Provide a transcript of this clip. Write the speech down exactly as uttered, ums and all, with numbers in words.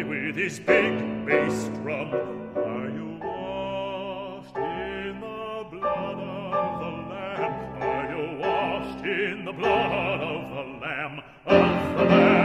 with his big bass drum. Are you washed in the blood of the Lamb? Are you washed in the blood of the Lamb, of the Lamb?